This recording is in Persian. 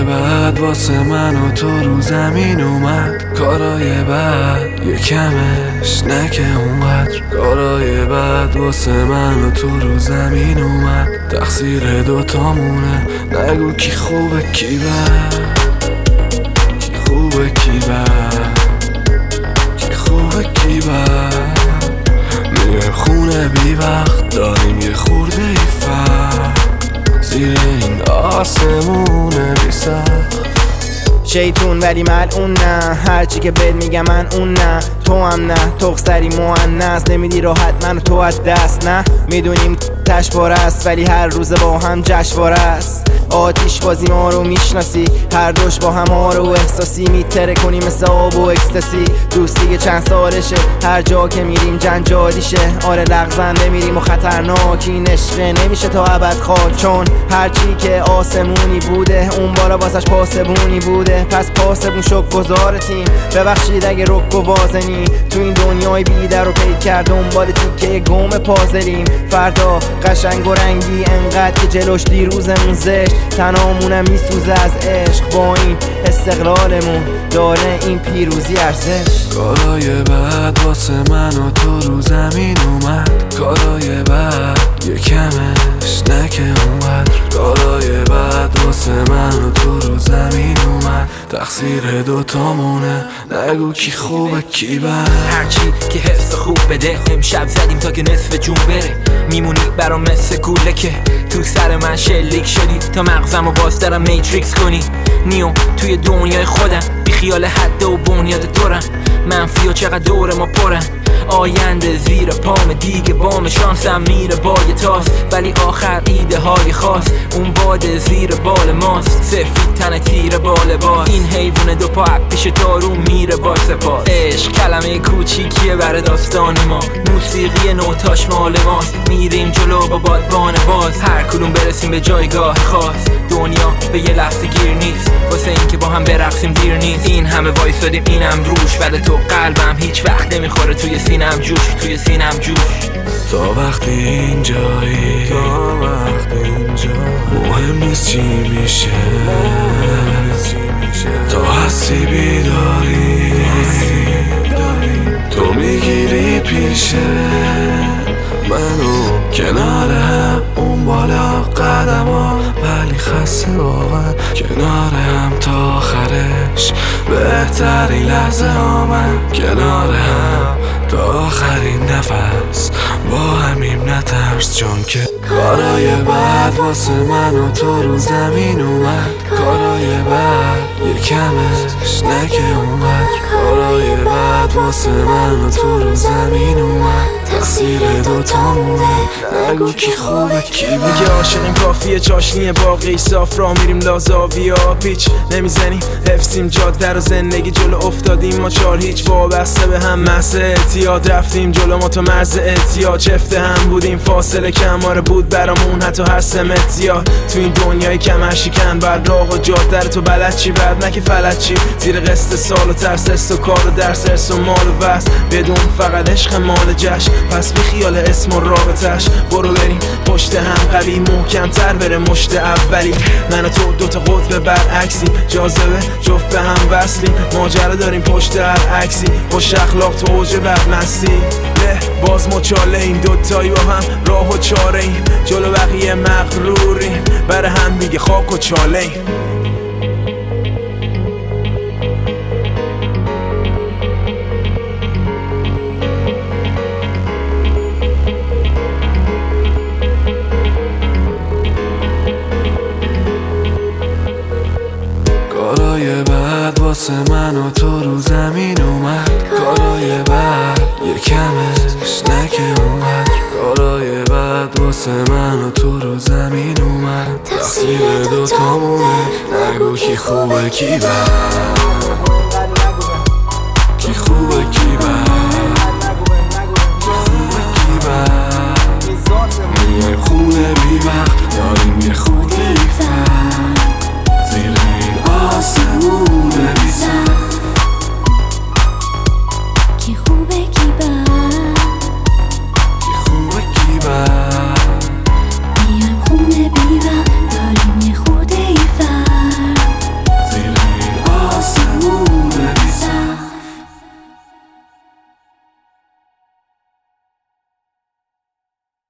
بعد واسه من و تو رو زمین اومد. کارای بعد یه کمش نکه اونقدر. کارای بعد واسه من و تو رو زمین اومد. تقصیر دوتامونه، نگو کی خوبه کی بد، کی خوبه کی بد، کی خوبه کی بد. میرم خونه بی وقت، داریم یه خورده ای فرق زیر این آسمونه بی سخت. شیطون ولی ملعون نه، هرچی که بهت میگم من اون نه. تو هم نه، تخصری مؤنث، نمیدی راحت منو تو از دست. نه میدونیم تشواره است ولی هر روز با هم جشنواره است. آتیش بازی ما رو میشناسی، هر دوش با هم ها رو احساسی میتره کنی مثل آب و اکستاسی. دوستی چند سالشه، هر جا که میریم جنجالیشه. آره لغزنده میریم و خطرناکی، نشفه نمیشه تا ابد خاک. چون هرچی که آسمونی بوده اون بالا واسش پاسبونی بوده. پس پاسبون شک گذار تیم، ببخشید اگه رک و وازنی. تو این دنیای بیدر و پید کرد دنبال تیکه گم پازلیم. فردا قشنگ و رنگی انقدر که جلوش دیروزمون زشت. تنامونم میسوزه از عشق، با این استقلالمون داره این پیروزی ارزش. کارای بعد واسه من و تو رو زمین اومد. کارای بعد یه کمش نکه اونقدر. کارای بعد واسه من و تو رو زمین اومد. تقصیر دوتامونه، نگو کی خوبه کی بد. هرچی که حس خوب بده، امشب زدیم تا که نصف جون بره. میمونی برام مثل کوله که تو سر من شلیک شدی، تا مغزم و باز دارم میتریکس کنی. نیو توی دنیای خودم، بی خیال حد و بنیاد دورم. منفی و چقدر دور ما پرن، آینده زیر پام دیگه بام شانسم میره با یه تاس. ولی آخر ایده های خاص، اون باد زیر بال ماست. سفید تن تیر بال باز، این حیوان دو پا پیش دارو میره با سپاس. عشق کلمه کوچیکیه بر داستان ما، موسیقی نوتاش مال ماست. میریم جلو با بادبان باز، هر کدوم برسیم به جایگاه خاص. دنیا به یه لحظه گیر نیست، واسه این که با هم برقصیم دیر نیست. این همه وایسادیم اینم روش، ولی تو قلبم هیچ وقت نمیخوره توی سینم جوش، توی سینم جوش. تا وقتی اینجایی، تا وقتی اینجایی، مهم نیست چی میشه، تا هستی بیداری. تو میگیری پیشه منو کنار هم، اون بالا قدم ها ولی خسته واقعا. کنار هم تا آخرش بهترین لحظه ها، من کنار هم تا آخرین نفس با همیم نترس. چون که کارای بعد واسه من و تو رو زمین اومد. کارای بعد یه کمش نکه اومد. کارای بعد واسه من و تو رو زمین اومد. تقصیر دوتامونه، نگو کی خوبه کی بد. میگه عاشقیم کافیه چاشنی باقی صاف، را میریم لازاویا پیچ نمیزنیم. حفظیم جاده رو زندگی جلو افتادیم ما چار هیچ. وابسته به هم محض اعتیاد، رفتیم جلو ما تو مرز اعتیاد. چفته هم بودیم فاصله کماره بود برامون حتی هر سمت زیاد. تو این دنیای کمر شکن بعد راه و جاده رو تو بلد چی بعد نکه فلت چی. زیر قسط سال و ترس است و کار و درس ارس و مال و وست، بدون فقط عشق مال جشن. پس بی خیال اسم و رابطش، برو بریم پشت هم قوی محکم تر بره مشت اولی. من و تو دوتا قطب برعکسی، جاذبه جفت به هم وصلیم. ماجرا داریم پشت هر عکسی، خوش اخلاق تو اوج بدمستی. باز مچاله این دوتایی با هم راه و چاره ایم. جلو بقیه مغروریم، بر هم دیگه خاک و چاله ایم. کارای بعد واسه من و تو رو زمین اومد. کارای بعد یه کمش نکه اومد. کارای بعد واسه من و تو رو زمین اومد. تقصیر دوتامونه، نگو کی خوبه کی بد.